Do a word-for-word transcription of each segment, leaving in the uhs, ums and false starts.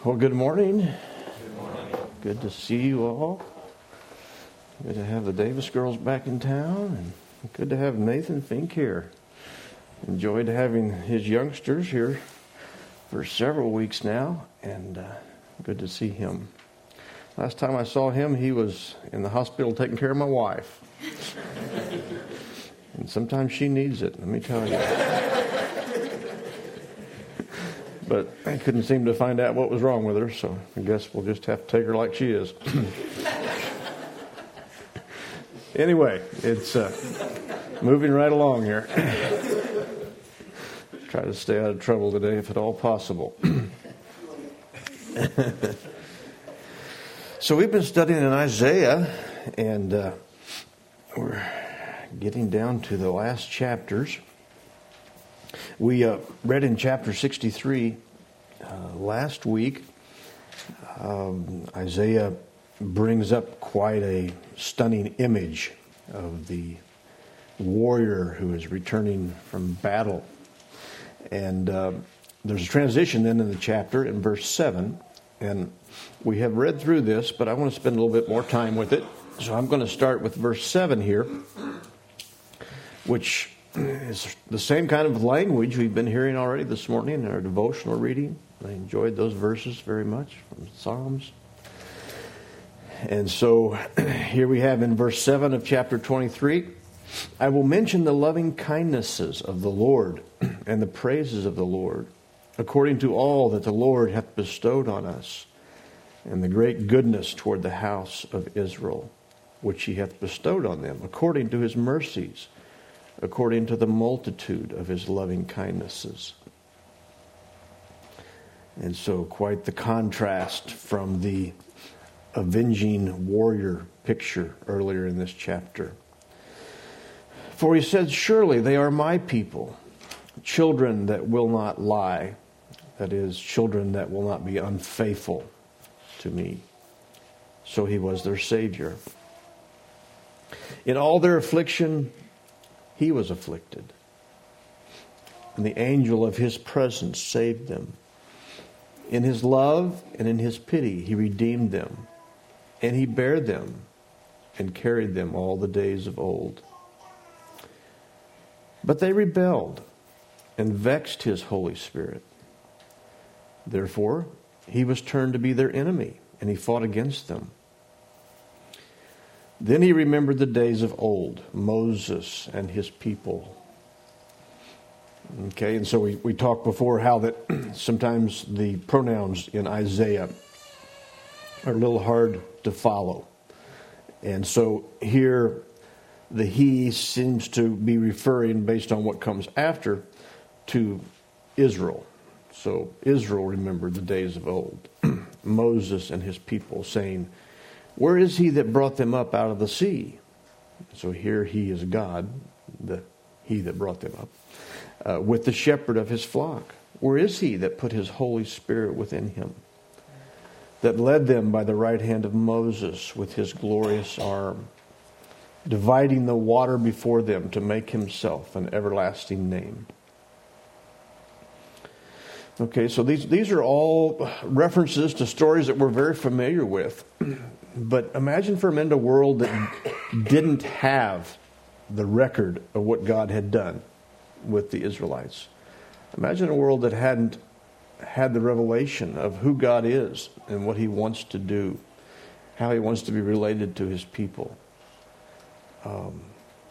Well, good morning. Good morning. Good to see you all. Good to have the Davis girls back in town, and good to have Nathan Fink here. Enjoyed having his youngsters here for several weeks now, and uh, good to see him. Last time I saw him, he was in the hospital taking care of my wife. And sometimes she needs it, let me tell you. But I couldn't seem to find out what was wrong with her, so I guess we'll just have to take her like she is. Anyway, it's uh, moving right along here. Try to stay out of trouble today if at all possible. So we've been studying in Isaiah, and uh, we're getting down to the last chapters. We uh, read in chapter sixty-three uh, last week. Um, Isaiah brings up quite a stunning image of the warrior who is returning from battle. And uh, there's a transition then in the chapter in verse seven. And we have read through this, but I want to spend a little bit more time with it. So I'm going to start with verse seven here, which is the same kind of language we've been hearing already this morning in our devotional reading. I enjoyed those verses very much from Psalms. And so here we have in verse seven of chapter twenty-three, I will mention the loving kindnesses of the Lord and the praises of the Lord, according to all that the Lord hath bestowed on us, and the great goodness toward the house of Israel, which he hath bestowed on them, according to his mercies, according to the multitude of his loving kindnesses. And so quite the contrast from the avenging warrior picture earlier in this chapter. For he said, surely they are my people, children that will not lie, that is, children that will not be unfaithful to me. So he was their Savior. In all their affliction, he was afflicted, and the angel of his presence saved them. In his love and in his pity, he redeemed them, and he bare them and carried them all the days of old. But they rebelled and vexed his Holy Spirit. Therefore, he was turned to be their enemy, and he fought against them. Then he remembered the days of old, Moses and his people. Okay, and so we, we talked before how that sometimes the pronouns in Isaiah are a little hard to follow. And so here the he seems to be referring, based on what comes after, to Israel. So Israel remembered the days of old, Moses and his people, saying, where is he that brought them up out of the sea? So here he is God, the he that brought them up, uh, with the shepherd of his flock. Where is he that put his Holy Spirit within him, that led them by the right hand of Moses with his glorious arm, dividing the water before them to make himself an everlasting name? Okay, so these, these are all references to stories that we're very familiar with. But imagine for a minute a world that didn't have the record of what God had done with the Israelites. Imagine a world that hadn't had the revelation of who God is and what he wants to do, how he wants to be related to his people. Um,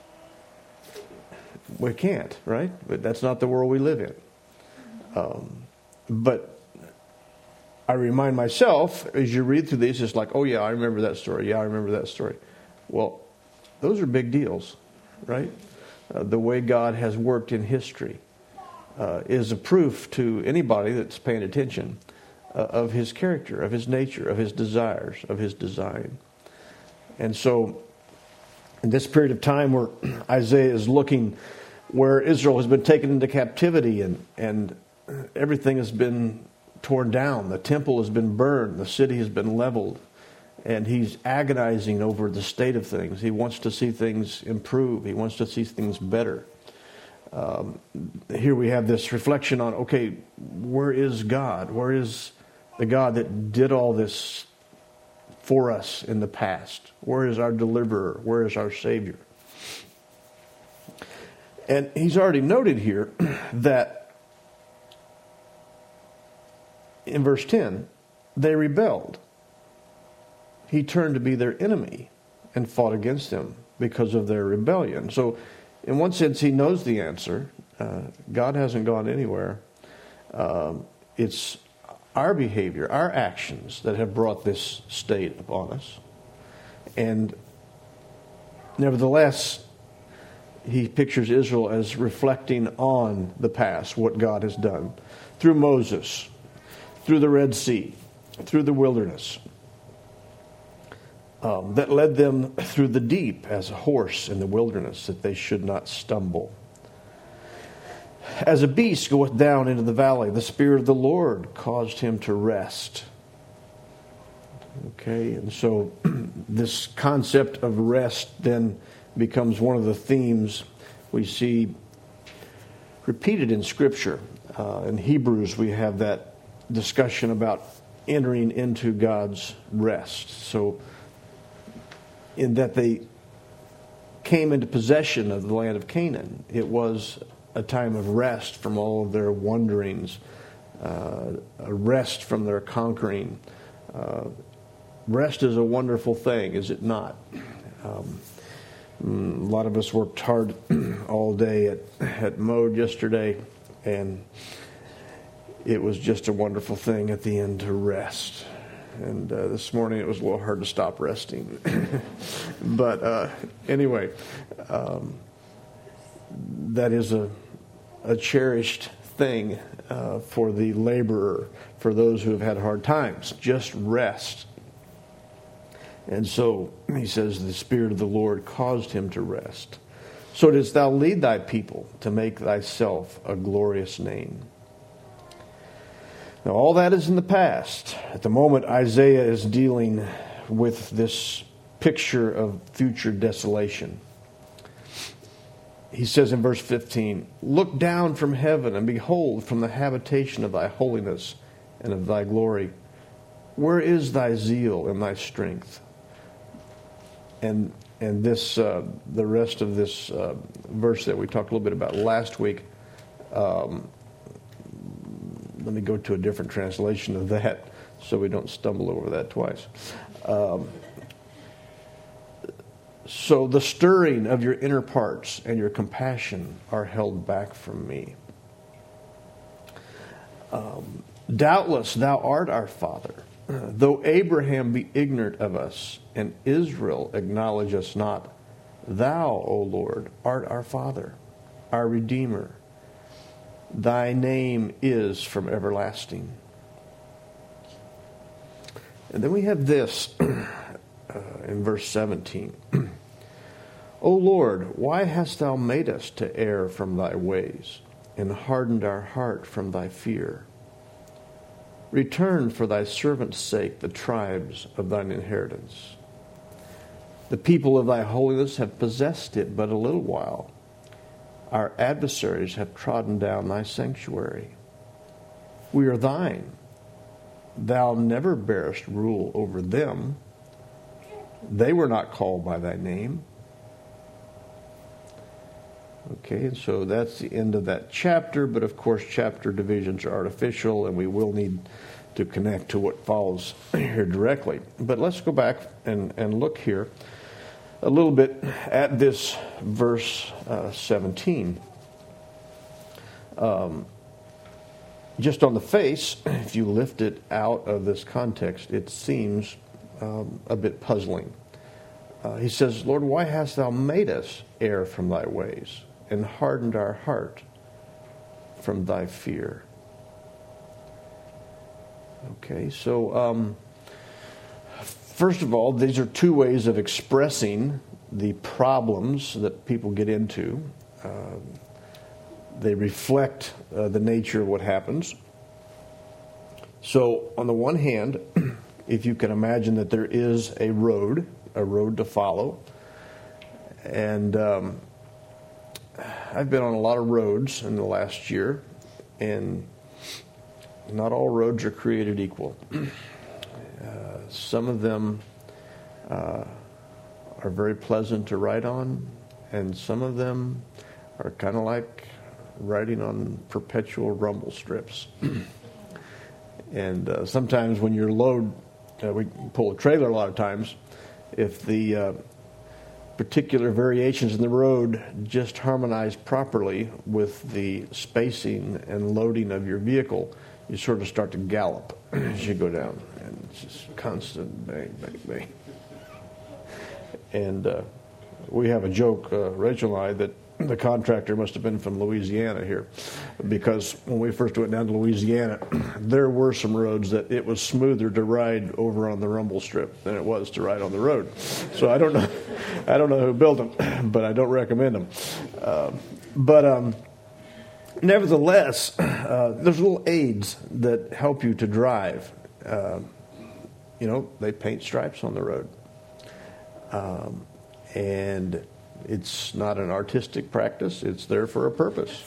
we can't, right? But that's not the world we live in. Um, but I remind myself, as you read through these, it's like, oh yeah, I remember that story. Yeah, I remember that story. Well, those are big deals, right? Uh, the way God has worked in history uh, is a proof to anybody that's paying attention uh, of his character, of his nature, of his desires, of his design. And so, in this period of time where Isaiah is looking where Israel has been taken into captivity and, and everything has been torn down. The temple has been burned. The city has been leveled. And he's agonizing over the state of things. He wants to see things improve. He wants to see things better. Um, here we have this reflection on, okay, where is God? Where is The God that did all this for us in the past. Where is our deliverer? Where is our Savior? And he's already noted here that in verse ten, they rebelled. He turned to be their enemy and fought against them because of their rebellion. So in one sense, he knows the answer. Uh, God hasn't gone anywhere. Um, it's our behavior, our actions that have brought this state upon us. And nevertheless, he pictures Israel as reflecting on the past, what God has done through Moses, through the Red Sea, through the wilderness, um, that led them through the deep as a horse in the wilderness, that they should not stumble. As a beast goeth down into the valley, the Spirit of the Lord caused him to rest. Okay, and so this concept of rest then becomes one of the themes we see repeated in Scripture. Uh, in Hebrews, we have that discussion about entering into God's rest. So, in that they came into possession of the land of Canaan, it was a time of rest from all of their wanderings, uh, a rest from their conquering. Uh, rest is a wonderful thing, is it not? Um, a lot of us worked hard all day at, at Mode yesterday, and it was just a wonderful thing at the end to rest. And uh, this morning it was a little hard to stop resting. But uh, anyway, um, that is a, a cherished thing uh, for the laborer, for those who have had hard times. Just rest. And so he says the Spirit of the Lord caused him to rest. So didst thou lead thy people to make thyself a glorious name. Now all that is in the past. At the moment, Isaiah is dealing with this picture of future desolation. He says in verse fifteen, look down from heaven and behold from the habitation of thy holiness and of thy glory. Where is thy zeal and thy strength? And and this uh, the rest of this uh, verse that we talked a little bit about last week. Um, let me go to a different translation of that, so we don't stumble over that twice. Um, so the stirring of your inner parts and your compassion are held back from me. Um, doubtless thou art our Father. Though Abraham be ignorant of us, and Israel acknowledge us not, thou, O Lord, art our Father, our Redeemer. Thy name is from everlasting. And then we have this uh, in verse seventeen. O Lord, why hast thou made us to err from thy ways, and hardened our heart from thy fear? Return for thy servant's sake the tribes of thine inheritance. The people of thy holiness have possessed it but a little while. Our adversaries have trodden down thy sanctuary. We are thine. Thou never bearest rule over them. They were not called by thy name. Okay, and so that's the end of that chapter, but of course chapter divisions are artificial, and we will need to connect to what follows here directly. But let's go back and, and look here a little bit at this verse uh, seventeen. Um, just on the face, if you lift it out of this context, it seems um, a bit puzzling. Uh, he says, Lord, why hast thou made us err from thy ways, and hardened our heart from thy fear? Okay, so um, first of all, these are two ways of expressing the problems that people get into. Uh, they reflect uh, the nature of what happens. So, on the one hand, if you can imagine that there is a road, a road to follow, and um, I've been on a lot of roads in the last year, and not all roads are created equal. Uh, some of them uh, are very pleasant to ride on, and some of them are kind of like riding on perpetual rumble strips. And uh, sometimes when you're load, uh, we pull a trailer a lot of times, if the uh, particular variations in the road just harmonize properly with the spacing and loading of your vehicle, you sort of start to gallop as you go down. And it's just constant bang, bang, bang. And uh, we have a joke, uh, Rachel and I, that the contractor must have been from Louisiana here, because when we first went down to Louisiana, there were some roads that it was smoother to ride over on the rumble strip than it was to ride on the road. So I don't know, I don't know who built them, but I don't recommend them. Uh, but um, nevertheless, uh, there's little aids that help you to drive. Uh, you know, they paint stripes on the road, um, and it's not an artistic practice. It's there for a purpose.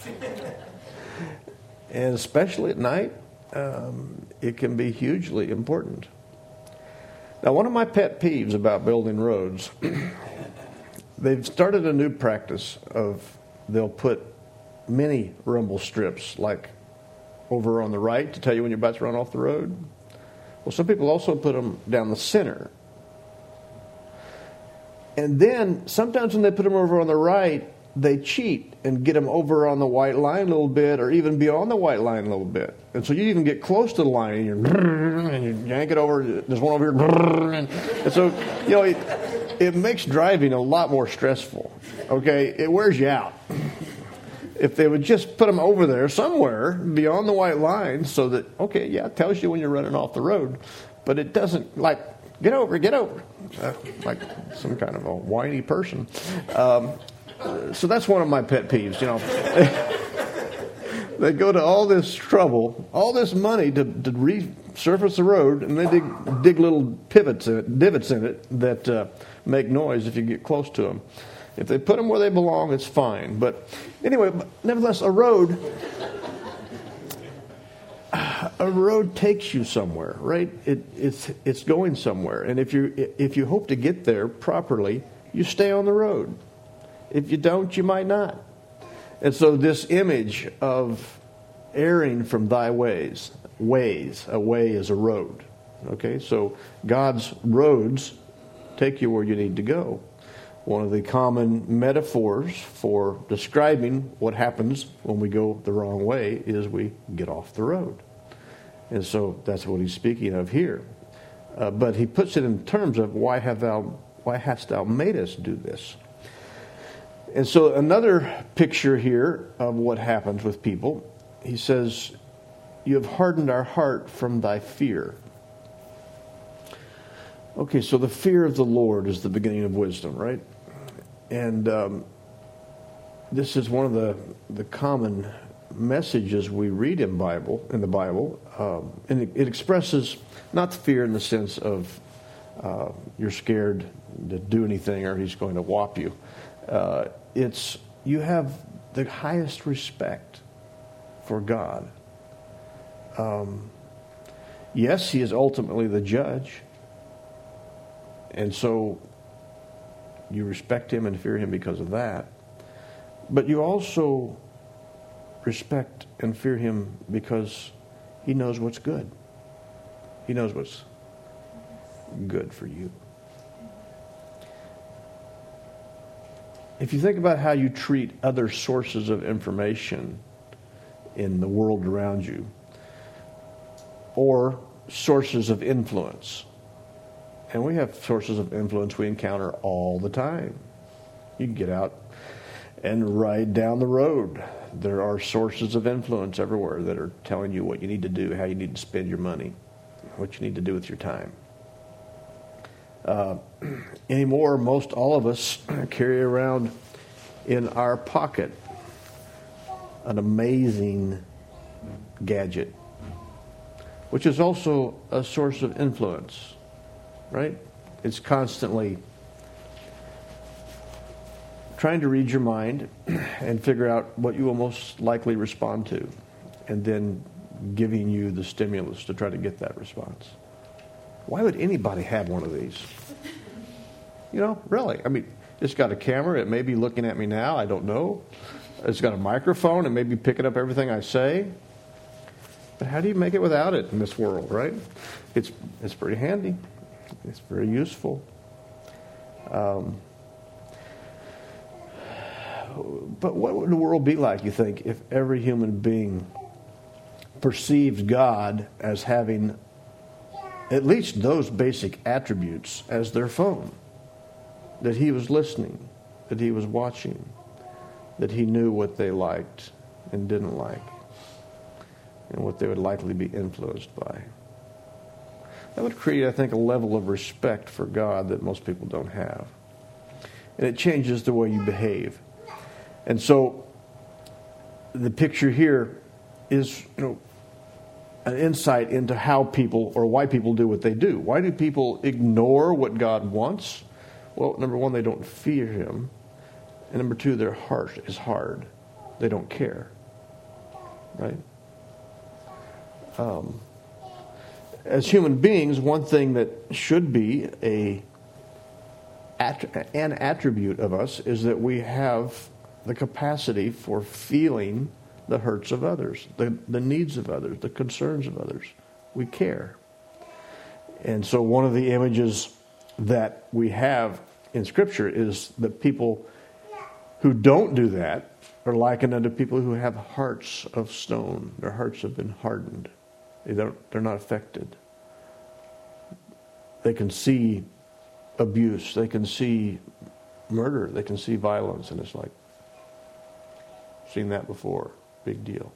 And especially at night, um, it can be hugely important. Now, one of my pet peeves about building roads, they've started a new practice of they'll put mini rumble strips, like over on the right to tell you when you're about to run off the road. Well, some people also put them down the center. And then sometimes when they put them over on the right, they cheat and get them over on the white line a little bit, or even beyond the white line a little bit. And so you even get close to the line, and, you're, and you yank it over. There's one over here. And, and so, you know, it, it makes driving a lot more stressful. Okay? It wears you out. If they would just put them over there somewhere beyond the white line so that, okay, yeah, it tells you when you're running off the road. But it doesn't, like, get over, get over. Uh, like some kind of a whiny person. Um, so that's one of my pet peeves, you know. They go to all this trouble, all this money to, to resurface the road, and they dig, dig little pivots in it, divots in it that uh, make noise if you get close to them. If they put them where they belong, it's fine. But anyway, nevertheless, a road... A road takes you somewhere, right? It, it's it's going somewhere, and if you if you hope to get there properly, you stay on the road. If you don't, you might not. And so, this image of erring from thy ways, ways, a way is a road. Okay, so God's roads take you where you need to go. One of the common metaphors for describing what happens when we go the wrong way is we get off the road. And so that's what he's speaking of here. Uh, but he puts it in terms of why have thou, why hast thou made us do this? And so another picture here of what happens with people, he says, you have hardened our heart from thy fear. Okay, so the fear of the Lord is the beginning of wisdom, right? And um, this is one of the, the common messages we read in Bible in the Bible, um, and it, it expresses not fear in the sense of uh, you're scared to do anything or he's going to whop you. Uh, it's you have the highest respect for God. Um, yes, he is ultimately the judge, and so you respect him and fear him because of that. But you also respect and fear him because he knows what's good. He knows what's good for you. If you think about how you treat other sources of information in the world around you, or sources of influence, and we have sources of influence we encounter all the time. You can get out and ride down the road. There are sources of influence everywhere that are telling you what you need to do, how you need to spend your money, what you need to do with your time. Uh, anymore, most all of us carry around in our pocket an amazing gadget, which is also a source of influence, right? It's constantly trying to read your mind and figure out what you will most likely respond to, and then giving you the stimulus to try to get that response. Why would anybody have one of these? You know, really. I mean, it's got a camera. It may be looking at me now. I don't know. It's got a microphone. It may be picking up everything I say. But how do you make it without it in this world, right? It's it's pretty handy. It's very useful. Um, but what would the world be like, you think, if every human being perceived God as having at least those basic attributes as their phone? That he was listening, that he was watching, that he knew what they liked and didn't like, and what they would likely be influenced by. That would create, I think, a level of respect for God that most people don't have. And it changes the way you behave. And so the picture here is, you know, an insight into how people, or why people do what they do. Why do people ignore what God wants? Well, number one, they don't fear him. And number two, their heart is hard. They don't care. Right? Um, as human beings, one thing that should be a an attribute of us is that we have the capacity for feeling the hurts of others, the, the needs of others, the concerns of others. We care. And so one of the images that we have in Scripture is that people who don't do that are likened unto people who have hearts of stone. Their hearts have been hardened. They don't, they're not affected. They can see abuse. They can see murder. They can see violence. And it's like, seen that before. Big deal.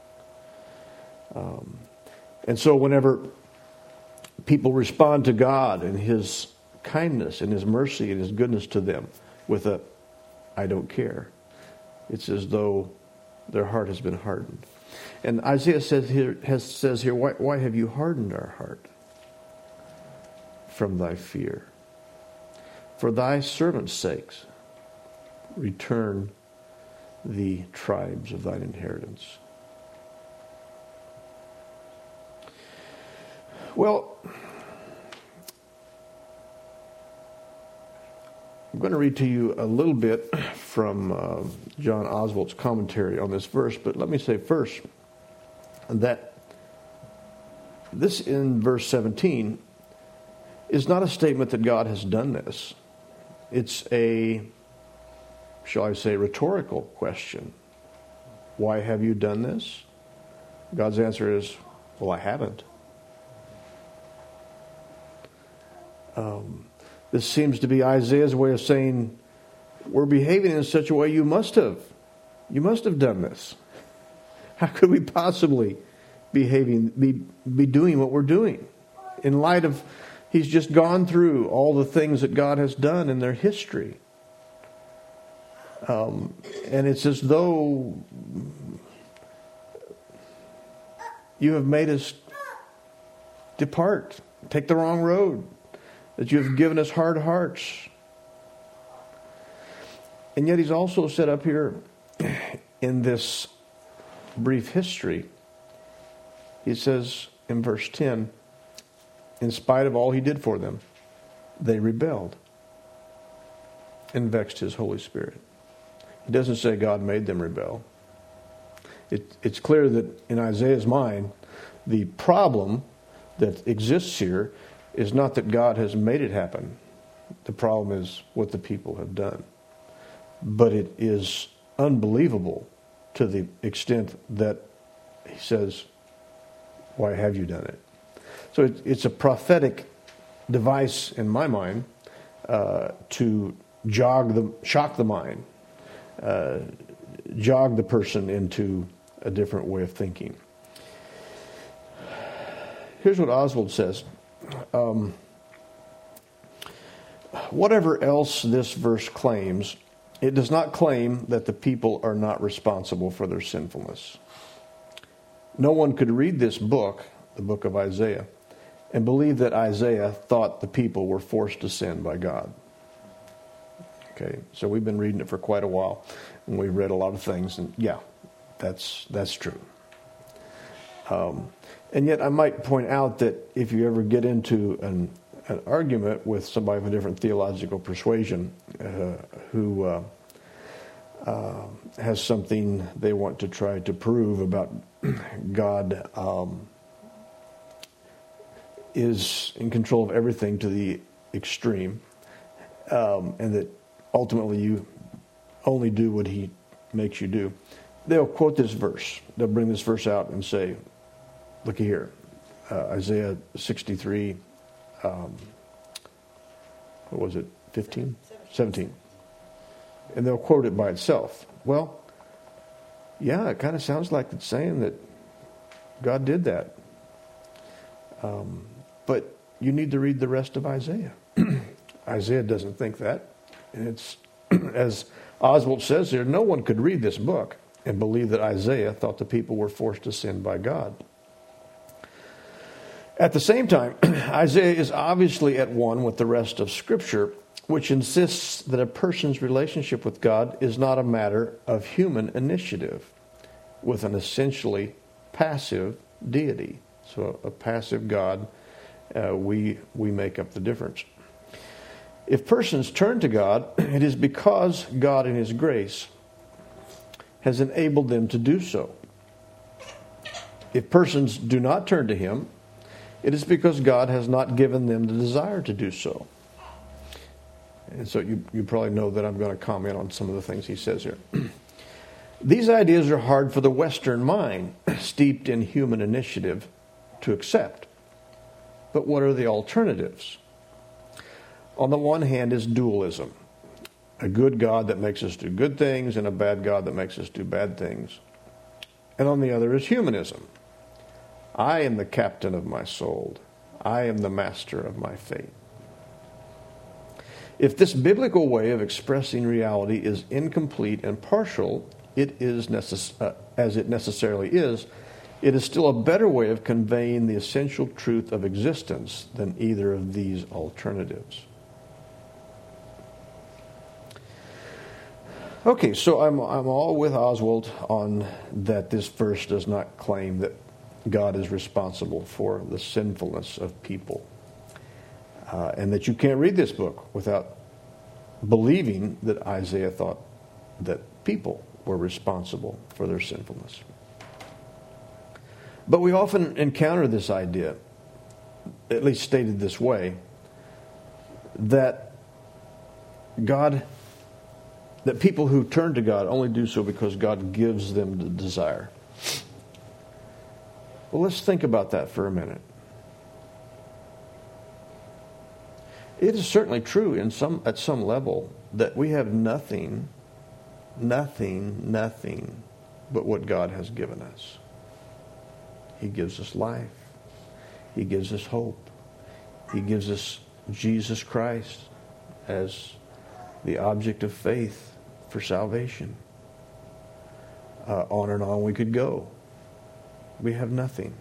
Um, and so whenever people respond to God and his kindness and his mercy and his goodness to them with a, I don't care, it's as though their heart has been hardened. And Isaiah says here, has, says here, why, why have you hardened our heart from thy fear? For thy servants' sakes, return the tribes of thine inheritance. Well, I'm going to read to you a little bit from uh, John Oswald's commentary on this verse, but let me say first that this in verse seventeen is not a statement that God has done this. It's a, shall I say, rhetorical question. Why have you done this? God's answer is, well, I haven't. Um, this seems to be Isaiah's way of saying, we're behaving in such a way you must have. You must have done this. How could we possibly behaving, be, be doing what we're doing? In light of, he's just gone through all the things that God has done in their history. Um, and it's as though you have made us depart, take the wrong road, that you have given us hard hearts. And yet he's also set up here in this brief history, he says in verse ten, in spite of all he did for them, they rebelled and vexed his Holy Spirit. He doesn't say God made them rebel. It, it's clear that in Isaiah's mind, the problem that exists here is not that God has made it happen. The problem is what the people have done. But it is unbelievable to the extent that he says, why have you done it? So it, it's a prophetic device in my mind uh, to jog the, shock the mind, uh, jog the person into a different way of thinking. Here's what Oswald says. Um, whatever else this verse claims, it does not claim that the people are not responsible for their sinfulness. No one could read this book, the book of Isaiah, and believe that Isaiah thought the people were forced to sin by God. Okay, so we've been reading it for quite a while, and we've read a lot of things, and yeah, that's that's true. Um, and yet I might point out that if you ever get into an, an argument with somebody of a different theological persuasion uh, who uh, uh, has something they want to try to prove about God um, is in control of everything to the extreme, um, and that ultimately you only do what he makes you do, they'll quote this verse. They'll bring this verse out and say, look here, uh, Isaiah sixty-three, um, what was it, fifteen? seventeen. And they'll quote it by itself. Well, yeah, it kind of sounds like it's saying that God did that. Um, but you need to read the rest of Isaiah. Isaiah doesn't think that. And it's, as Oswald says here, no one could read this book and believe that Isaiah thought the people were forced to sin by God. At the same time, Isaiah is obviously at one with the rest of Scripture, which insists that a person's relationship with God is not a matter of human initiative, with an essentially passive deity. So a passive God, uh, we we make up the difference. If persons turn to God, it is because God in His grace has enabled them to do so. If persons do not turn to Him, it is because God has not given them the desire to do so. And so you, you probably know that I'm going to comment on some of the things he says here. These ideas are hard for the Western mind, steeped in human initiative, to accept. But what are the alternatives? On the one hand is dualism. A good God that makes us do good things and a bad God that makes us do bad things. And on the other is humanism. I am the captain of my soul. I am the master of my fate. If this biblical way of expressing reality is incomplete and partial, it is necess- uh, as it necessarily is, it is still a better way of conveying the essential truth of existence than either of these alternatives. Okay, so I'm I'm all with Oswald on that this verse does not claim that God is responsible for the sinfulness of people. Uh, and that you can't read this book without believing that Isaiah thought that people were responsible for their sinfulness. But we often encounter this idea, at least stated this way, that God, that people who turn to God only do so because God gives them the desire. Well, let's think about that for a minute. It is certainly true in some at some level that we have nothing, nothing, nothing but what God has given us. He gives us life. He gives us hope. He gives us Jesus Christ as the object of faith for salvation. Uh, on and on we could go. We have nothing.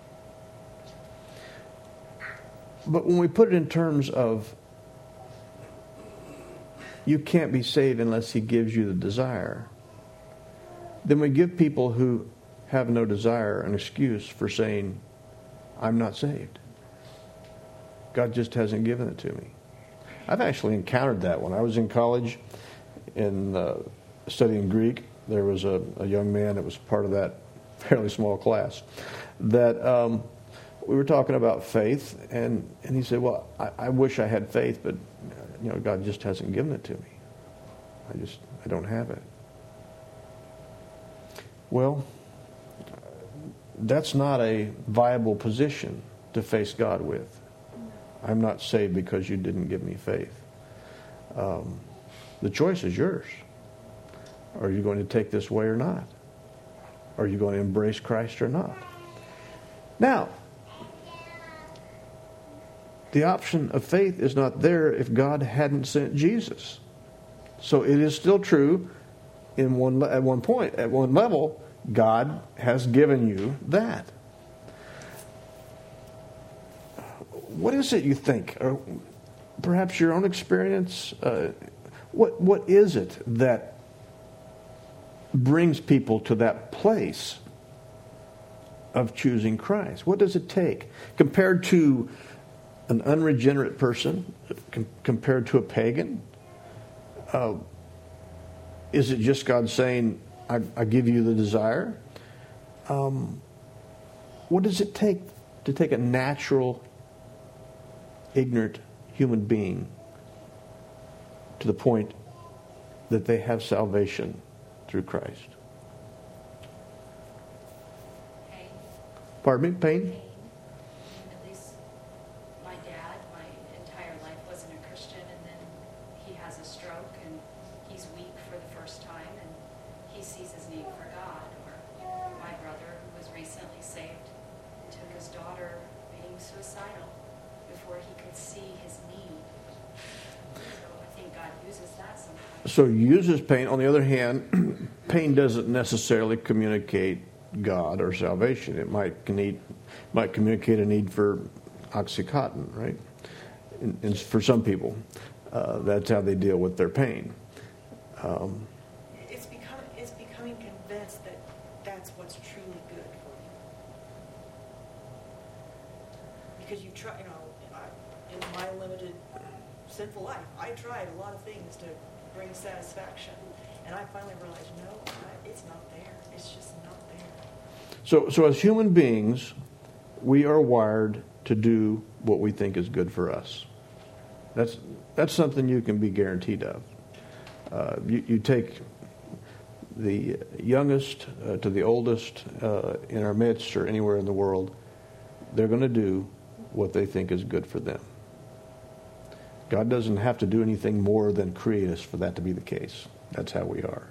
But when we put it in terms of you can't be saved unless He gives you the desire, then we give people who have no desire an excuse for saying, I'm not saved. God just hasn't given it to me. I've actually encountered that when I was in college in uh, studying Greek. There was a, a young man that was part of that fairly small class that um, we were talking about faith, and, and he said, well, I, I wish I had faith, but you know, God just hasn't given it to me. I just, I don't have it. Well, that's not a viable position to face God with. I'm not saved because you didn't give me faith. Um, the choice is yours. Are you going to take this way or not? Are you going to embrace Christ or not? Now, the option of faith is not there if God hadn't sent Jesus. So it is still true in one at one point, at one level, God has given you that. What is it you think? Or perhaps your own experience? Uh, what what is it that brings people to that place of choosing Christ? What does it take? Compared to an unregenerate person, com- compared to a pagan, uh, is it just God saying, I, I give you the desire? Um, what does it take to take a natural, ignorant human being to the point that they have salvation through Christ? Pain. Pardon me? Pain? Pain. At least my dad, my entire life wasn't a Christian, and then he has a stroke, and he's weak for the first time, and he sees his need for God. Or my brother, who was recently saved, took his daughter being suicidal before he could see his need. So I think God uses that sometimes. So uses pain. On the other hand, pain doesn't necessarily communicate God or salvation. It might need, might communicate a need for Oxycontin, right? And, and for some people, uh, that's how they deal with their pain. Um, it's become it's becoming convinced that that's what's truly good for you. Because you try, you know, I, in my limited sinful life, I tried a lot of things to bring satisfaction, and I finally realized, no, I, it's not there. It's just not there. So, so as human beings, we are wired to do what we think is good for us. That's that's something you can be guaranteed of. Uh, you, you take the youngest uh, to the oldest uh, in our midst or anywhere in the world, they're going to do what they think is good for them. God doesn't have to do anything more than create us for that to be the case. That's how we are.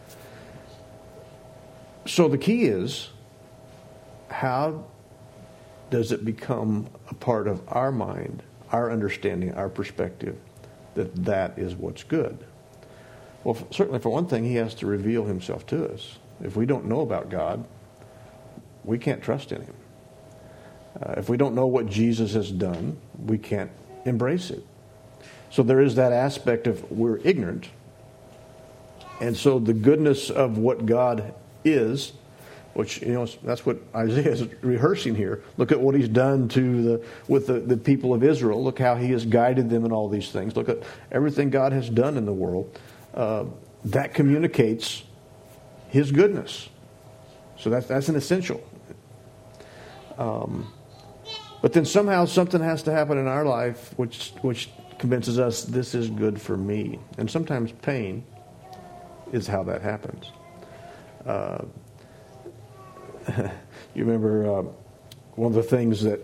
So the key is, how does it become a part of our mind, our understanding, our perspective, that that is what's good? Well, certainly for one thing, he has to reveal himself to us. If we don't know about God, we can't trust in him. Uh, if we don't know what Jesus has done, we can't embrace it. So there is that aspect of we're ignorant. And so the goodness of what God is, which, you know, that's what Isaiah is rehearsing here. Look at what he's done to the with the, the people of Israel. Look how he has guided them in all these things. Look at everything God has done in the world. Uh, that communicates his goodness. So that's, that's an essential. Um, but then somehow something has to happen in our life which which convinces us this is good for me. And sometimes pain is how that happens. Uh, you remember uh, one of the things that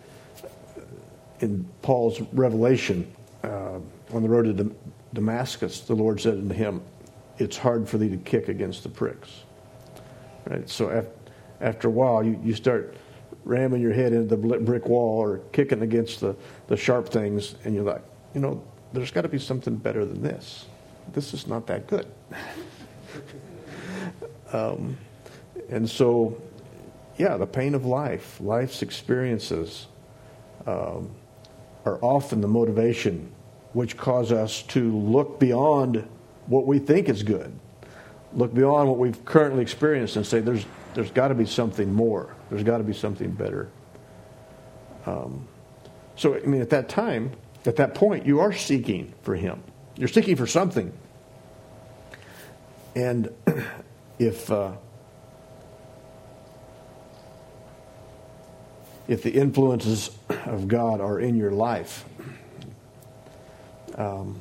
in Paul's revelation uh, on the road to Dam- Damascus, the Lord said unto him, it's hard for thee to kick against the pricks. Right? So after, after a while, you, you start ramming your head into the brick wall or kicking against the, the sharp things, and you're like, you know, there's got to be something better than this. This is not that good. um, and so, yeah, the pain of life, life's experiences um, are often the motivation which cause us to look beyond what we think is good, look beyond what we've currently experienced and say, there's there's got to be something more. There's got to be something better. Um, so, I mean, at that time, at that point, you are seeking for him. You're seeking for something. And if uh, if the influences of God are in your life, um,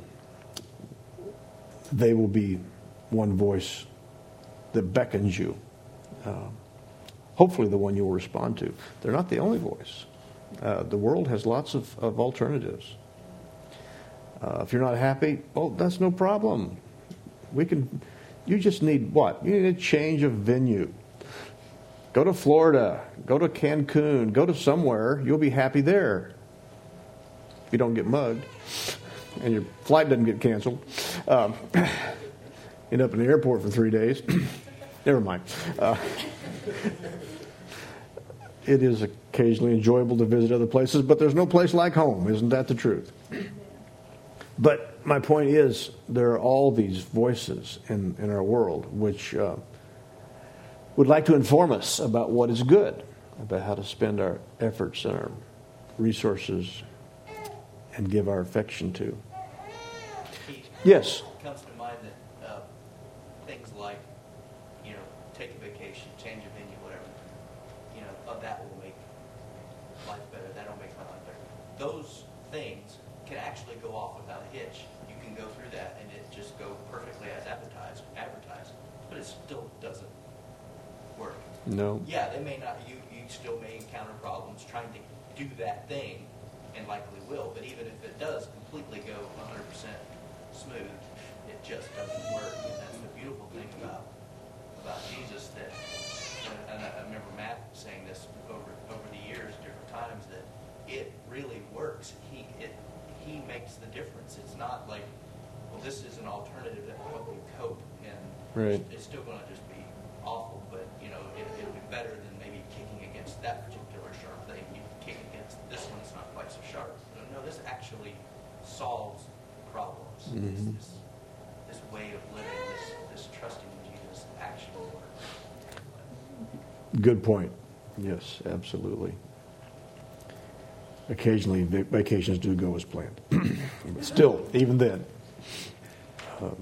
they will be one voice that beckons you. Uh, hopefully the one you will respond to. They're not the only voice. Uh, the world has lots of, of alternatives. Uh, if you're not happy, oh, that's no problem. We can. You just need what? You need a change of venue. Go to Florida. Go to Cancun. Go to somewhere. You'll be happy there. If you don't get mugged and your flight doesn't get canceled. Um, end up in the airport for three days. Never mind. Uh, it is occasionally enjoyable to visit other places, but there's no place like home. Isn't that the truth? But my point is, there are all these voices in, in our world which uh, would like to inform us about what is good. about how to spend our efforts and our resources and give our affection to. Keith, Yes. It comes to mind that uh, things like, you know, take a vacation, change a venue, whatever, you know, of that will make life better. That'll make my life better. Those things can actually go off without a hitch. You can go through that and it just go perfectly as advertised, advertised, but it still doesn't work. No. Yeah, they may not. You you still may encounter problems trying to do that thing, and likely will. But even if it does completely go one hundred percent smooth, it just doesn't work. And that's the beautiful thing about about Jesus. That, and I remember Matt saying this over over the years, different times, that it really works. He it he makes the difference. It's not like, well, this is an alternative that will help you cope, and Right. it's, it's still going to just be awful. But you know, it, it'll be better than maybe kicking against that particular sharp thing. You kick against this one; it's not quite so sharp. No, this actually solves problems. Mhm. This, this way of living, this this trusting in Jesus, actually works. Good point. Yes, absolutely. Occasionally, vac- vacations do go as planned. But still, even then. Um,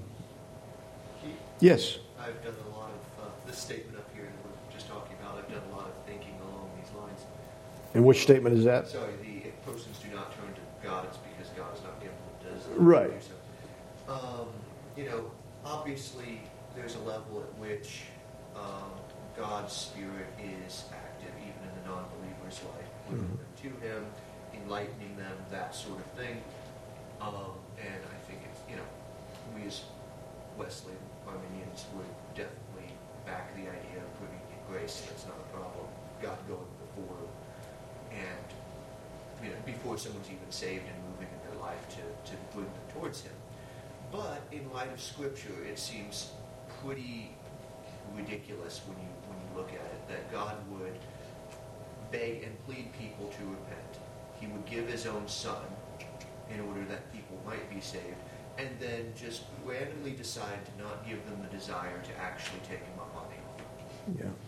yes. I've done a lot of, uh, this statement up here that we're just talking about, I've done a lot of thinking along these lines. And which statement is that? Sorry, the, if persons do not turn to God, it's because God has not given them desire Right. to do so. Um, you know, obviously, there's a level at which um, God's Spirit is active, even in the non-believer's life, bringing Mhm. them to Him, enlightening them, that sort of thing. Um, and I think it's, you know, we as Wesleyan Arminians would definitely back the idea of putting in grace. That's not a problem. God going before, and you know, before someone's even saved and moving in their life to, to bring them towards Him. But in light of Scripture, it seems pretty ridiculous when you when you look at it that God would beg and plead people to repent. He would give His own Son in order that people might be saved, and then just randomly decide to not give them the desire to actually take Him up on the offer.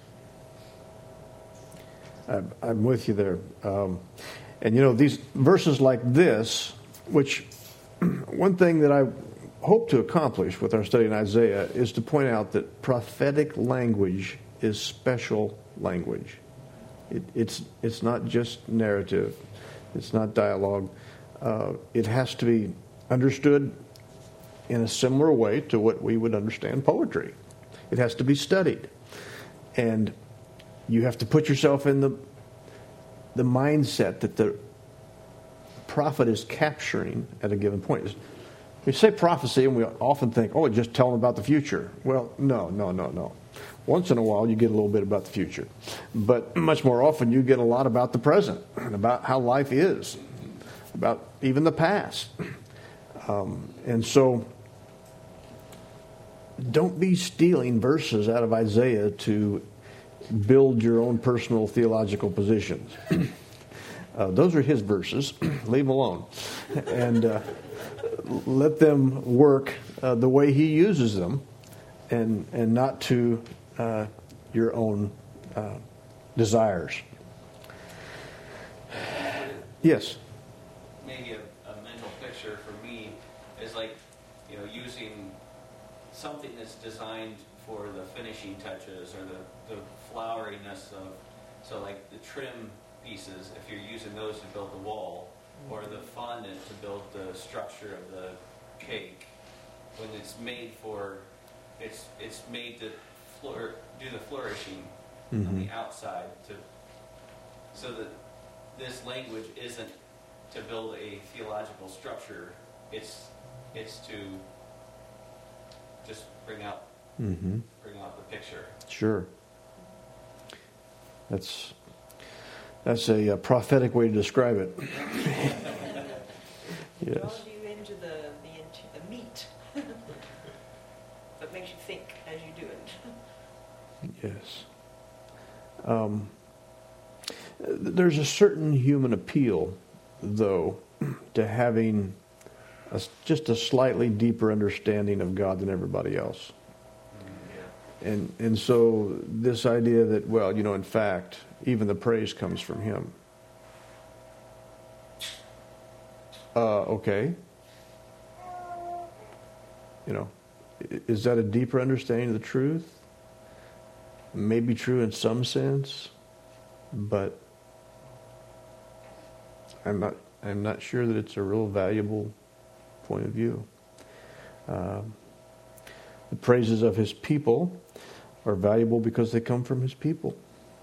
Yeah. I'm, I'm with you there. Um, and, you know, these verses like this, which one thing that I hope to accomplish with our study in Isaiah is to point out that prophetic language is special language. It, it's, it's not just narrative. It's not dialogue. Uh, it has to be understood in a similar way to what we would understand poetry. It has to be studied. And you have to put yourself in the the mindset that the prophet is capturing at a given point. We say prophecy and we often think, oh, just tell them about the future. Well, no, no, no, no. Once in a while you get a little bit about the future. But much more often you get a lot about the present and about how life is, about even the past. Um, and so don't be stealing verses out of Isaiah to build your own personal theological positions. uh, those are his verses. Leave them alone. And uh, let them work uh, the way he uses them, and, and not to uh, your own uh, desires. Yes? Maybe a, a mental picture for me is like, you know, using something that's designed for the finishing touches or the, the floweriness of, so like the trim pieces, if you're using those to build the wall, or the fondant to build the structure of the cake, when it's made for, it's it's made to flour, do the flourishing Mm-hmm. on the outside, to so that this language isn't to build a theological structure. It's it's to just bring out Mm-hmm. bring out the picture. Sure. That's that's a, a prophetic way to describe it. Yes. Draws you into the, the, into the meat that makes you think as you do it. Yes. Um, there's a certain human appeal, though, to having a, just a slightly deeper understanding of God than everybody else. And and so this idea that, well, you know, in fact, even the praise comes from him. Uh, okay. You know, is that a deeper understanding of the truth? Maybe true in some sense, but I'm not I'm not sure that it's a real valuable point of view. Um, the praises of his people are valuable because they come from his people.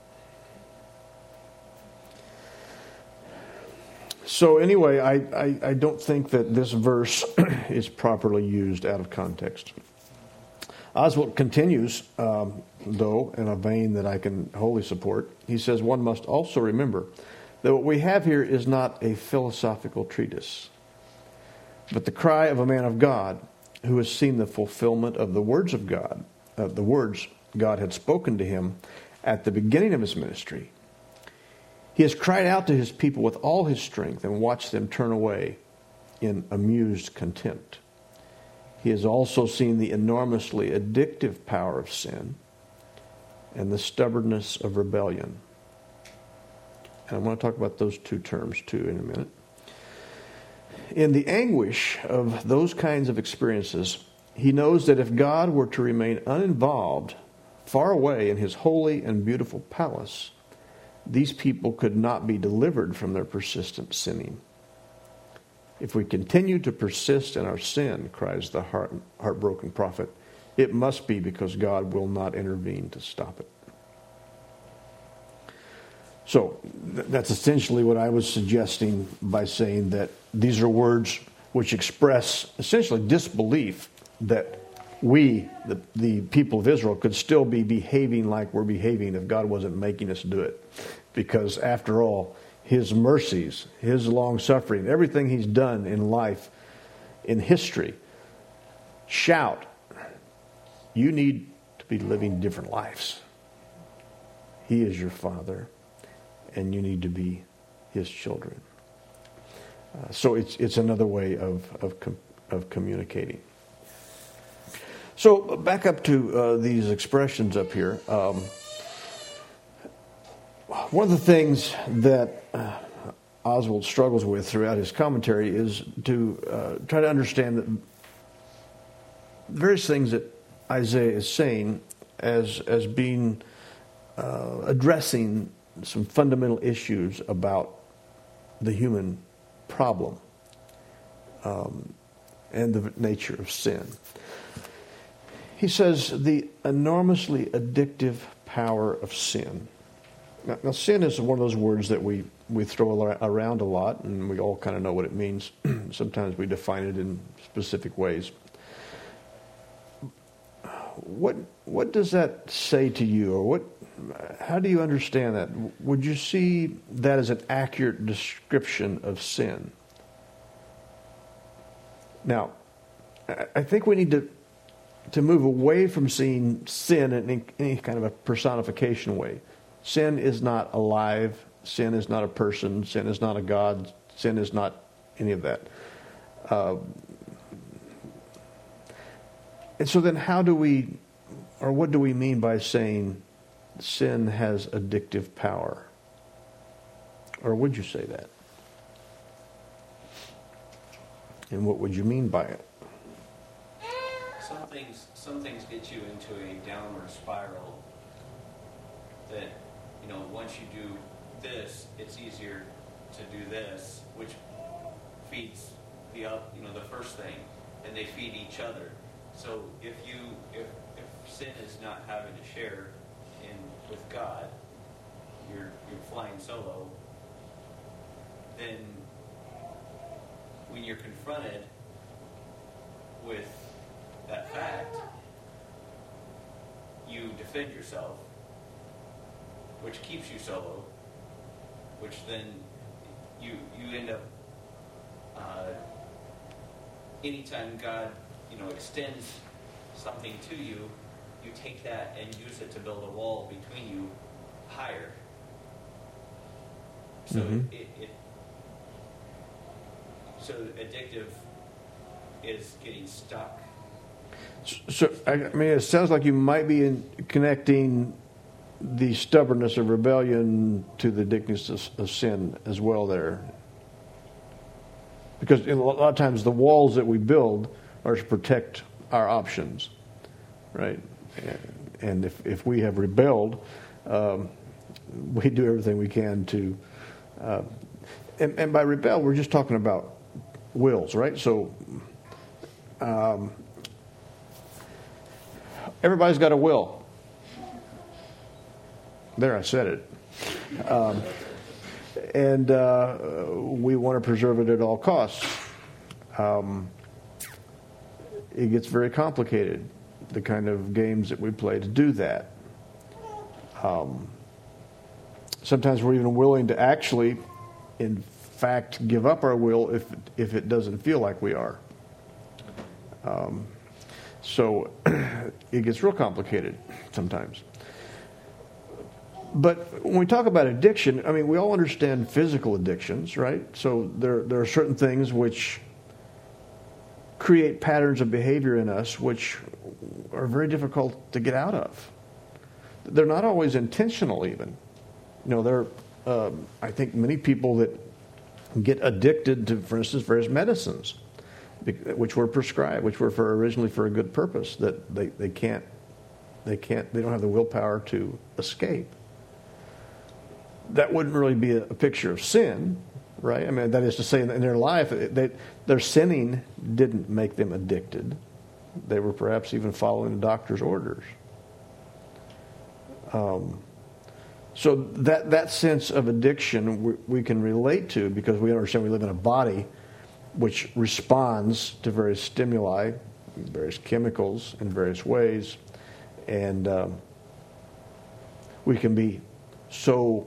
So anyway, I, I, I don't think that this verse is properly used out of context. Oswald continues, um, though, in a vein that I can wholly support. He says, one must also remember that what we have here is not a philosophical treatise, but the cry of a man of God who has seen the fulfillment of the words of God, of the words God had spoken to him at the beginning of his ministry. He has cried out to his people with all his strength and watched them turn away in amused contempt. He has also seen the enormously addictive power of sin and the stubbornness of rebellion. And I want to talk about those two terms too in a minute. In the anguish of those kinds of experiences, he knows that if God were to remain uninvolved, far away in his holy and beautiful palace, these people could not be delivered from their persistent sinning. If we continue to persist in our sin, cries the heart, heartbroken prophet, it must be because God will not intervene to stop it. So th- that's essentially what I was suggesting by saying that these are words which express essentially disbelief that we, the, the people of Israel, could still be behaving like we're behaving if God wasn't making us do it. Because after all, his mercies, his long-suffering, everything he's done in life, in history, shout, you need to be living different lives. He is your Father, and you need to be his children. Uh, so it's it's another way of of, com- of communicating. So back up to uh, these expressions up here. Um, one of the things that uh, Oswald struggles with throughout his commentary is to uh, try to understand that various things that Isaiah is saying as as being uh, addressing some fundamental issues about the human problem um, and the nature of sin. He says the enormously addictive power of sin. Now, now sin is one of those words that we, we throw around a lot, and we all kind of know what it means. Sometimes we define it in specific ways. What what does that say to you, or what? How do you understand that? Would you see that as an accurate description of sin? Now, I think we need to to move away from seeing sin in any, any kind of a personification way. Sin is not alive. Sin is not a person. Sin is not a God. Sin is not any of that. Uh, and so then how do we, or what do we mean by saying sin has addictive power? Or would you say that? And what would you mean by it? Some things, some things get you into a downward spiral that, you know, once you do this, it's easier to do this, which feeds the up, you know, the first thing, and they feed each other. So if you, if, if sin is not having to share in with God, you're you're flying solo, then when you're confronted with that fact, you defend yourself, which keeps you solo, which then you you end up uh, anytime God, you know, extends something to you, you take that and use it to build a wall between you higher. So Mm-hmm. it, it so addictive is getting stuck So, I mean, it sounds like you might be in connecting the stubbornness of rebellion to the addictiveness of, of sin as well there. Because a lot of times the walls that we build are to protect our options, right? And if, if we have rebelled, um, we do everything we can to... Uh, and, and by rebel, we're just talking about wills, right? So... Um, everybody's got a will. There, I said it. Um, and uh, we want to preserve it at all costs. Um, it gets very complicated, the kind of games that we play to do that. Um, sometimes we're even willing to actually, in fact, give up our will if if it doesn't feel like we are. Um, so it gets real complicated sometimes. But when we talk about addiction, I mean, we all understand physical addictions, right? So there there are certain things which create patterns of behavior in us which are very difficult to get out of. They're not always intentional even. You know, there are, um, I think, many people that get addicted to, for instance, various medicines, which were prescribed, which were for originally for a good purpose, that they, they can't, they can't, they don't have the willpower to escape. That wouldn't really be a, a picture of sin, right? I mean, that is to say, in, in their life, they, their sinning didn't make them addicted. They were perhaps even following the doctor's orders. Um, so that that sense of addiction we, we can relate to because we understand we live in a body which responds to various stimuli, various chemicals in various ways, and um, we can be so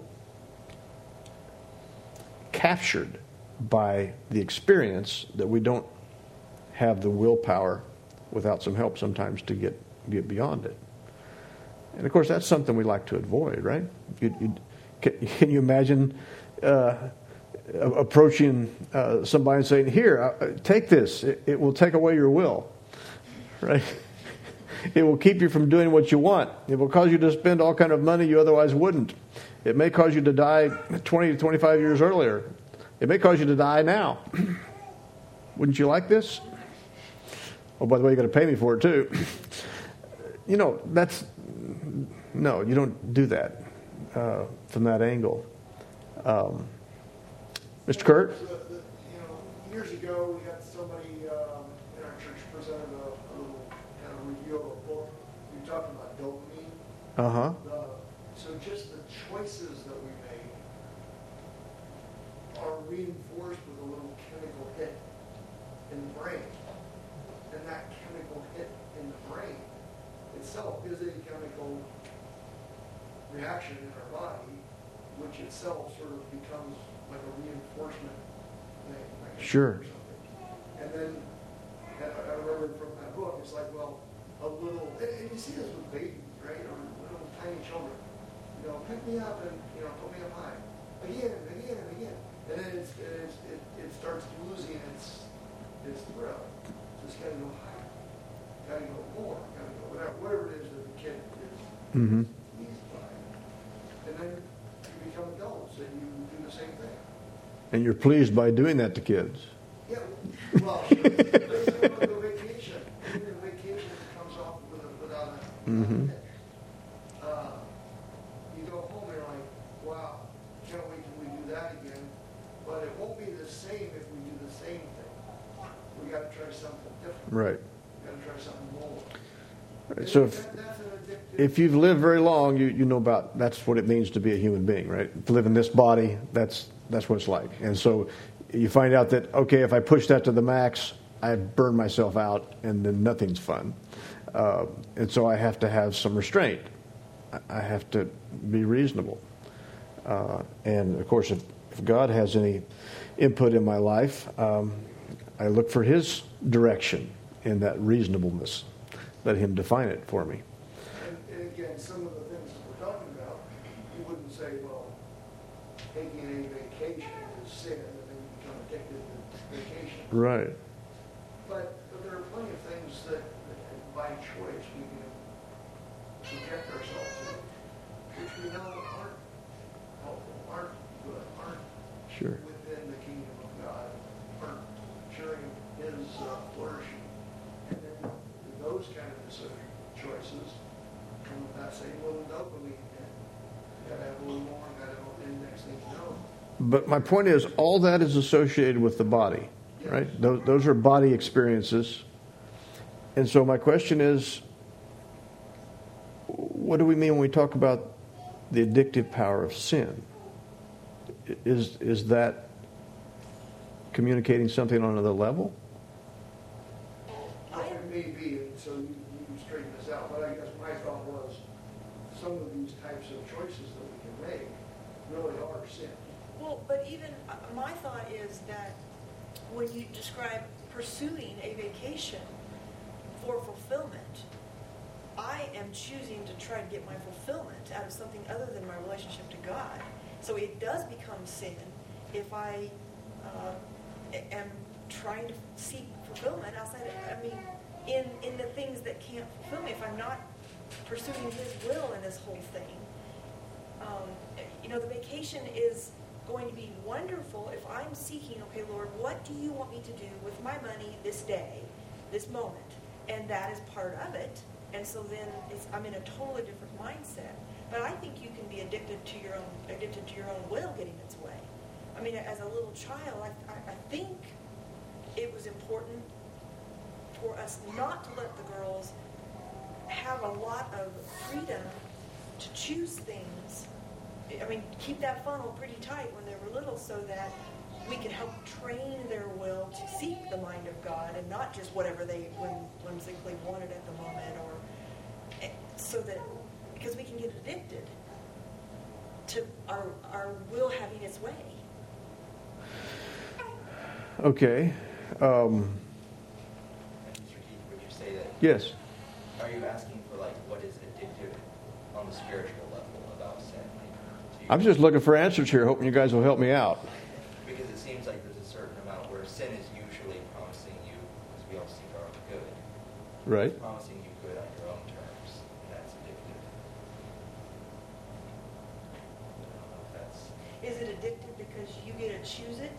captured by the experience that we don't have the willpower without some help sometimes to get get beyond it. And of course, that's something we like to avoid, right? You, you, can, can you imagine uh, approaching uh, somebody and saying, "Here, uh, take this. It, it will take away your will," right? It will keep you from doing what you want. It will cause you to spend all kind of money you otherwise wouldn't. It may cause you to die twenty to twenty-five years earlier. It may cause you to die now. Wouldn't you like this? Oh, by the way, you got to pay me for it too. You know, that's no, you don't do that uh, from that angle. Um, Mister Kurt? You know, years ago, we had somebody um, in our church presented a, a little kind of review of a book. We talked about dopamine. Uh huh. The, so just the choices that we make are reinforced with a little chemical hit in the brain. And that chemical hit in the brain itself is a chemical reaction in our body, which itself sort of becomes like a reinforcement thing. Like Sure. or something. And then, and I I remember from that book, it's like, well, a little, and, and you see this with babies, right? Or little tiny children. You know, pick me up and, you know, put me up high. Again, and again, and again. And then it's, it's, it, it starts losing its, its thrill. So it's got to go higher. Got to go more. Got to go whatever, whatever it is that the kid is Mm-hmm. pleased by. And then you become adults and you do the same thing. And you're pleased by doing that to kids. Yeah, well, there's no vacation. Even the vacation comes off with a, without a Mhm. hitch. Uh, you go home and you're like, wow, can't wait till we do that again. But it won't be the same if we do the same thing. We got to try something different. Right. We got to try something more. Right. So if, That- that's an addictive. if you've lived very long, you, you know about that's what it means to be a human being, right? To live in this body, that's that's what it's like. And so you find out that, okay, if I push that to the max, I burn myself out and then nothing's fun. Uh, and so I have to have some restraint. I- I have to be reasonable. Uh, and of course, if, if God has any input in my life, um, I look for His direction in that reasonableness. Let Him define it for me. And, and again, some of the things that we're talking about, you wouldn't say, well, taking a vacation is sin, and then you become addicted to vacation. Right. But, but there are plenty of things that, choice we can subject ourselves to, which we know aren't helpful, aren't good, aren't Sure. within the kingdom of God, aren't sharing His uh, flourishing. And then those kind of decision choices come with that same little dopamine hit. You gotta have a little more, gotta have, and next thing you know, But my point is, all that is associated with the body, right? Those, those are body experiences. And so my question is, what do we mean when we talk about the addictive power of sin? Is, is that communicating something on another level? well, it may be, and so you, you straighten this out, but I guess my thought was, some of these types of choices that we can make really are sin. Well, but even, uh, my thought is that when you describe pursuing a vacation for fulfillment, I am choosing to try to get my fulfillment out of something other than my relationship to God. So it does become sin if I uh, am trying to seek fulfillment outside of, I mean, in, in the things that can't fulfill me. If I'm not pursuing His will in this whole thing, um, you know, the vacation is going to be wonderful if I'm seeking, okay, Lord, what do you want me to do with my money this day, this moment? And that is part of it. And so then it's, I'm in a totally different mindset. But I think you can be addicted to your own addicted to your own will getting its way. I mean, as a little child, I, I, I think it was important for us not to let the girls have a lot of freedom to choose things. I mean, keep that funnel pretty tight when they were little so that we can help train their will to seek the mind of God and not just whatever they whim- whimsically wanted at the moment, or so that, because we can get addicted to our, our will having its way. Okay. Um, Would you say that? yes. Are you asking for like what is addictive on the spiritual level about sin? Like, do you- I'm just looking for answers here, hoping you guys will help me out. Because it seems like there's a certain amount where sin is usually promising you, because we all seek our own good, Right? promising you good on your own terms, and that's addictive. I don't know if that's. Is it addictive because you get to choose it?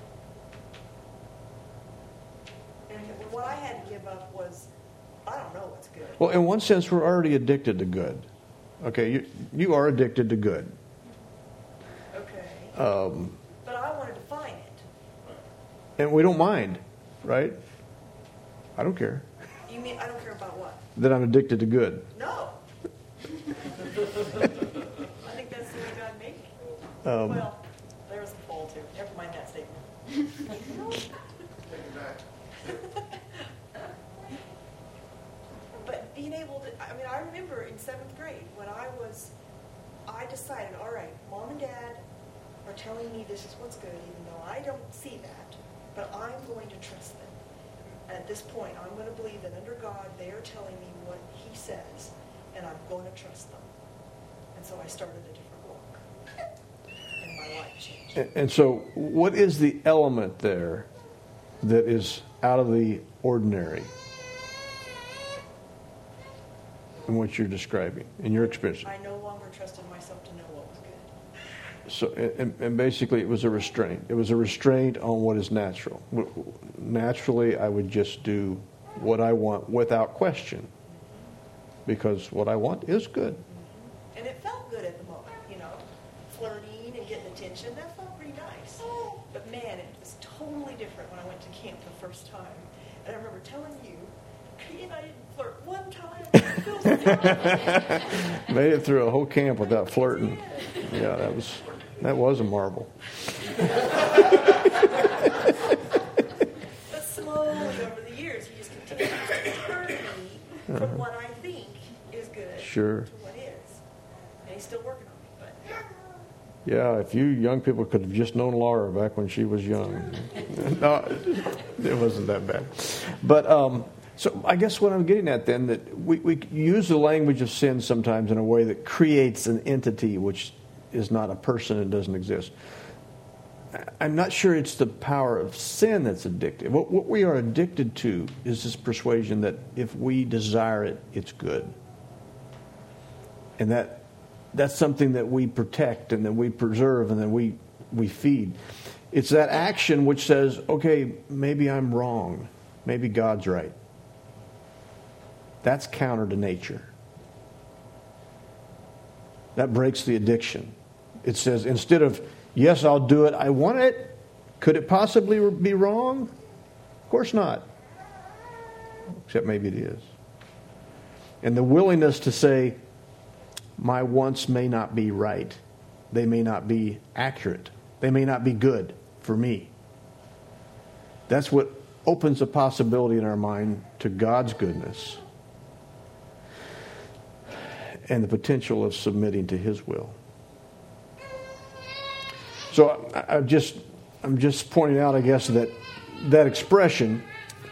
And what I had to give up was, I don't know what's good. Well, in one sense, we're already addicted to good. Okay, you, you are addicted to good. Okay. Um, But I want to define it. and we don't mind, right? I don't care You mean, I don't care about what? that I'm addicted to good. No. I think that's the way God made me. Um, Well, there's a fall too. Never mind that statement. Take it back. But being able to, I mean, I remember in seventh grade when I was, I decided, all right, Mom and Dad are telling me this is what's good, even though I don't see that, but I'm going to trust them. At this point, I'm going to believe that under God, they are telling me what He says, and I'm going to trust them. And so I started a different walk, and my life changed. and, and so, what is the element there that is out of the ordinary in what you're describing, in your experience? I no longer trusted myself to know what was good. So, and, and basically, it was a restraint. It was a restraint on what is natural. Naturally, I would just do what I want without question, because what I want is good. And it felt good at the moment, you know, flirting and getting attention, that felt pretty nice. But man, it was totally different when I went to camp the first time. And I remember telling you, Pete and I didn't flirt one time. It feels good. Made it through a whole camp without flirting. Yeah, that was that was a marvel. But slowly over the years, he just continues to turn me from what I think is good Sure. to what is. And he's still working on me, but Yeah, if you young people could have just known Laura back when she was young. No, it wasn't that bad. But um, so I guess what I'm getting at then, that we, we use the language of sin sometimes in a way that creates an entity which is not a person and doesn't exist. I'm not sure it's the power of sin that's addictive. What, what we are addicted to is this persuasion that if we desire it, it's good. And that that's something that we protect and that we preserve and that we, we feed. It's that action which says, okay, maybe I'm wrong. Maybe God's right. That's counter to nature. That breaks the addiction. It says, instead of, yes, I'll do it, I want it, could it possibly be wrong? Of course not. Except maybe it is. And the willingness to say, my wants may not be right. They may not be accurate. They may not be good for me. That's what opens a possibility in our mind to God's goodness and the potential of submitting to His will. So I, I just, I'm just pointing out, I guess, that that expression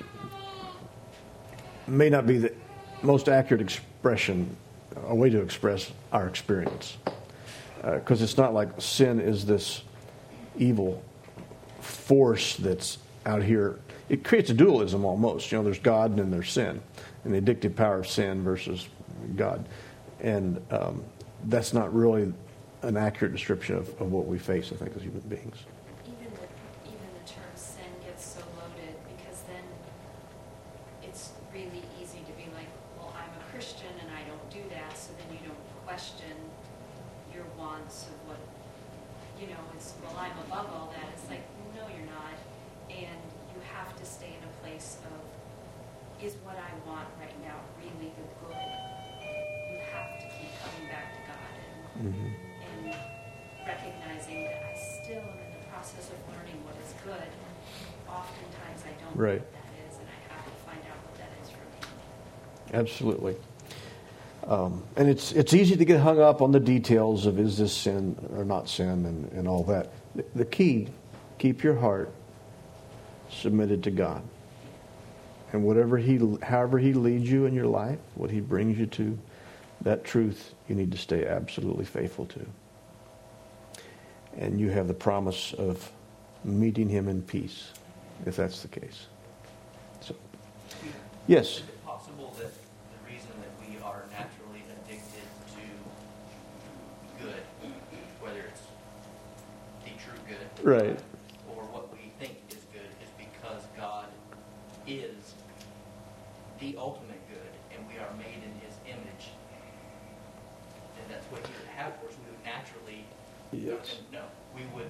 may not be the most accurate expression, a way to express our experience. Because uh, it's not like sin is this evil force that's out here. It creates a dualism almost. You know, there's God and then there's sin. And the addictive power of sin versus God. And um, that's not really an accurate description of, of what we face, I think, as human beings. Even the, even the term sin gets so loaded because then it's really easy to be like, well, I'm a Christian and I don't do that, so then you don't question your wants of what, you know, it's, well, I'm above all that. It's like, no, you're not. And you have to stay in a place of, is what I want right now really the good? You have to keep coming back to God and, Mm-hmm. and recognizing that I still am in the process of learning what is good. Oftentimes I don't Right. know what that is, and I have to find out what that is for me. Absolutely. Um, and it's it's easy to get hung up on the details of is this sin or not sin and, and all that. The, the key, keep your heart submitted to God. And whatever he, however He leads you in your life, what He brings you to, that truth you need to stay absolutely faithful to. And you have the promise of meeting Him in peace, if that's the case. So, yes? Is it possible that the reason that we are naturally addicted to good, whether it's the true good, Right. or what we think is good, is because God is the ultimate good, and we are made in His image, and that's what He would have for us. We would naturally, Yes. no, we would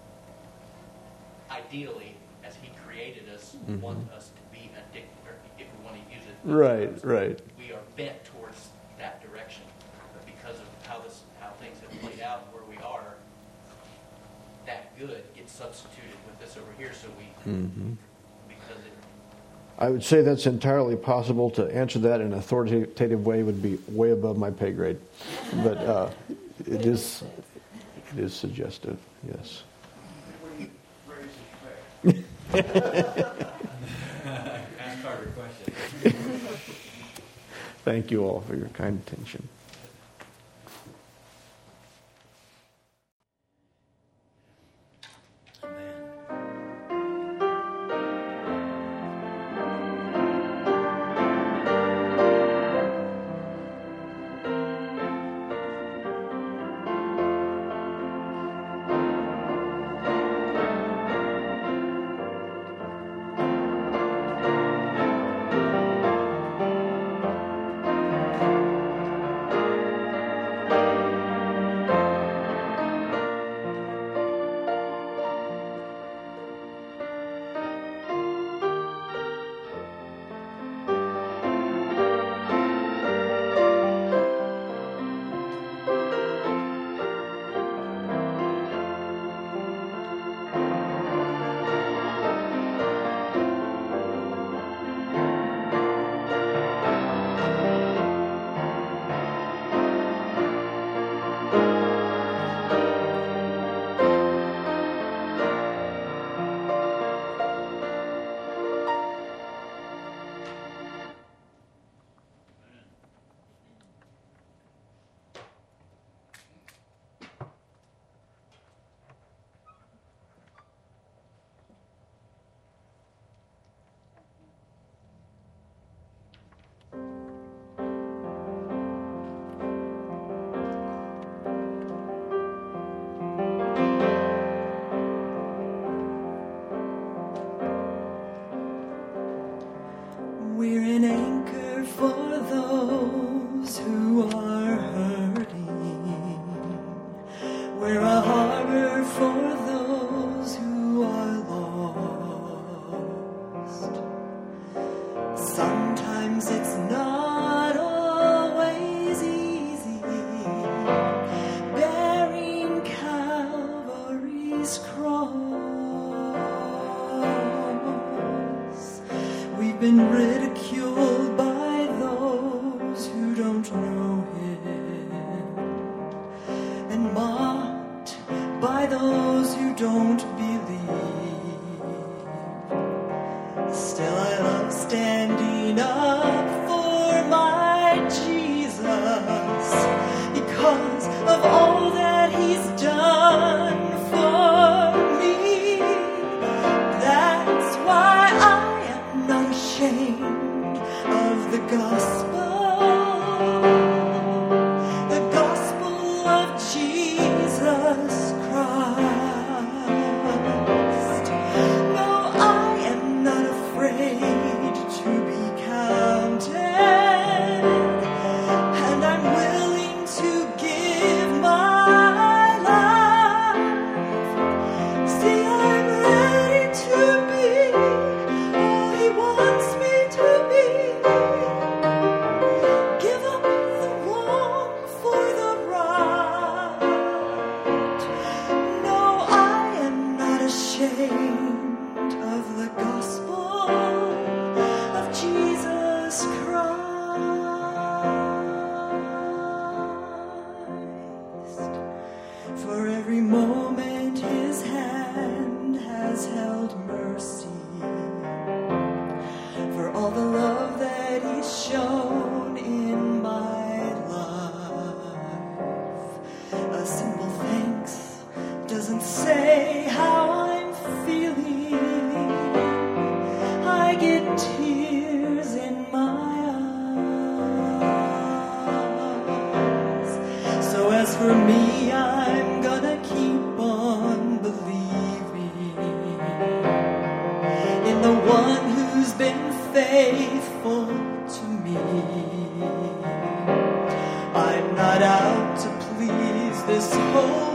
ideally, as He created us, Mhm. want us to be addicted, or if we want to use it. Right, right. We are bent towards that direction, but because of how this, how things have played out where we are, that good gets substituted with this over here, so we, Mm-hmm. because it, I would say that's entirely possible. To answer that in an authoritative way would be way above my pay grade. But uh, it is it is suggestive, yes. Ask Carter a question. Thank you all for your kind attention. We're an anchor for those who are hurting. We're a harbor for those who are lost. Sometimes it's not always easy bearing Calvary's cross. We've been ridiculed by those who don't know Him, and mocked by those who don't believe. Still I love standing up for my Jesus, because of all that He's done for me. That's why I am not ashamed of the gospel, the gospel of Jesus Christ. No, I am not afraid to be counted, and I'm willing to give my life. See, I'm ready to be all He wants me to be. Give up the wrong for the right. No, I am not ashamed of the gospel of Jesus Christ. For every moment His hand has held mercy, for all the love that He's shown in my life. A simple thanks doesn't say how I'm feeling. I get tears in my eyes. So as for me, I'm gonna keep on believing in the one who's been faithful to me. I'm not out to please this whole